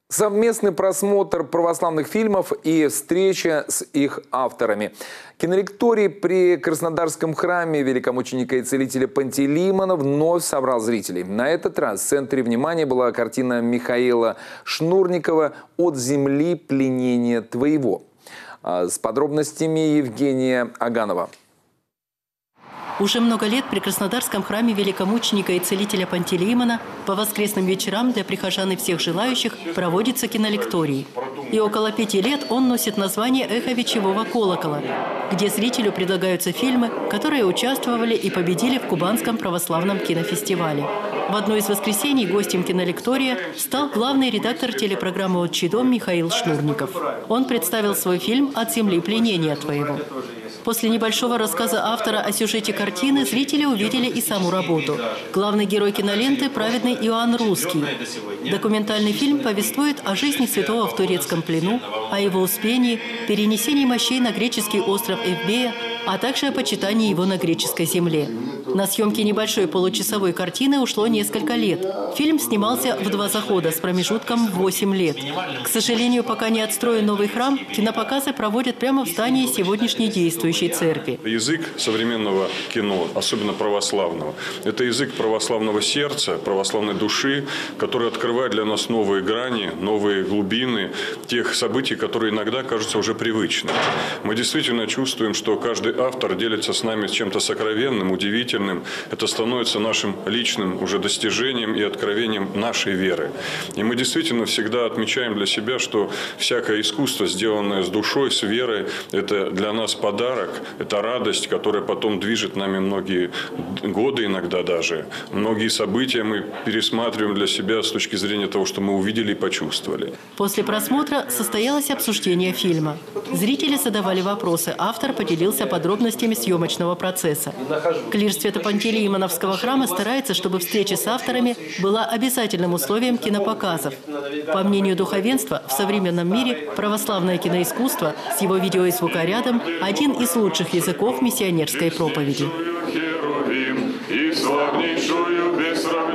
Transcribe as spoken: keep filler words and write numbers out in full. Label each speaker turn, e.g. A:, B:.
A: Совместный просмотр православных фильмов и встреча с их авторами. Кинолекторий при Краснодарском храме великомученика и целителя Пантелеимона вновь собрал зрителей. На этот раз в центре внимания была картина Михаила Шнурникова «От земли пленения твоего». С подробностями Евгения Аганова.
B: Уже много лет при Краснодарском храме великомученика и целителя Пантелеимона по воскресным вечерам для прихожан и всех желающих проводится кинолекторий. И около пяти лет он носит название «Эхо вечевого колокола», где зрителю предлагаются фильмы, которые участвовали и победили в Кубанском православном кинофестивале. В одно из воскресений гостем кинолектория стал главный редактор телепрограммы «Отчий дом» Михаил Шнурников. Он представил свой фильм «От земли пленения твоего». После небольшого рассказа автора о сюжете картины зрители увидели и саму работу. Главный герой киноленты – праведный Иоанн Русский. Документальный фильм повествует о жизни святого в турецком плену, о его успении, перенесении мощей на греческий остров Эвбея, а также о почитании его на греческой земле. На съемки небольшой получасовой картины ушло несколько лет. Фильм снимался в два захода с промежутком в восемь лет. К сожалению, пока не отстроен новый храм, кинопоказы проводят прямо в здании сегодняшней действующей церкви.
C: Язык современного кино, особенно православного, это язык православного сердца, православной души, который открывает для нас новые грани, новые глубины тех событий, которые иногда кажутся уже привычными. Мы действительно чувствуем, что каждый автор делится с нами чем-то сокровенным, удивительным. Это становится нашим личным уже достижением и откровением нашей веры. И мы действительно всегда отмечаем для себя, что всякое искусство, сделанное с душой, с верой, это для нас подарок, это радость, которая потом движет нами многие годы иногда даже. Многие события мы пересматриваем для себя с точки зрения того, что мы увидели и почувствовали.
B: После просмотра состоялось обсуждение фильма. Зрители задавали вопросы, автор поделился подробностями съемочного процесса. Клир Свято-Пантелеимоновского храма старается, чтобы встреча с авторами была обязательным условием кинопоказов. По мнению духовенства, в современном мире православное киноискусство с его видео и звукорядом – один из лучших языков миссионерской проповеди.